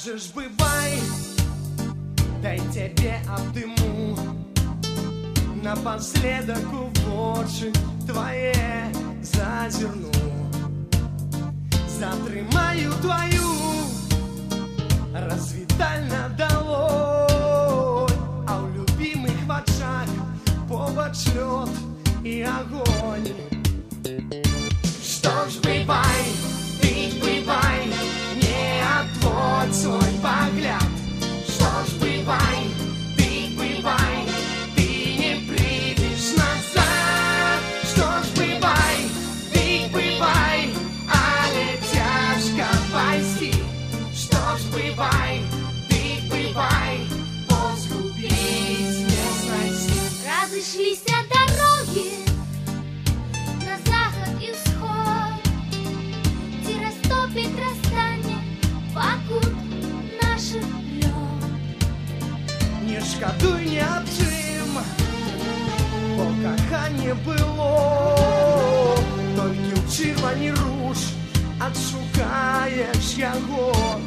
Скажешь, бывай, дай тебе обдыму, напоследок в очі твоє зазирну, затримаю твою розвітальна долонь, а у любимых в очах побач лед и огонь. Что ж, бывай, ты бывай, не отводь свой взгляд. Что ж, бывай, ты бывай, ты не придешь назад. Что ж, бывай, ты бывай, але тяжко пойти. Что ж, бывай, ты бывай, позгубить не сносить. Разошлись дороги на заход и всход, где растопит расстане покут наших лёд. Не шкадуй ні об чим, бо кохання було, тільки в червоні руш отшукаєш його.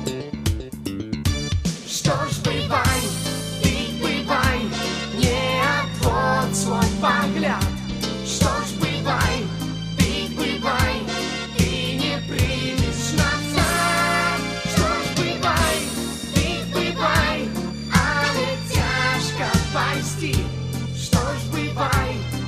Що ж, бывай, ты бывай, не отводь свой взгляд. Что ж, бывай, ты бывай, ты не примешь назад. Что ж, бывай, ты бывай, але тяжко пойти. Что ж, бывай,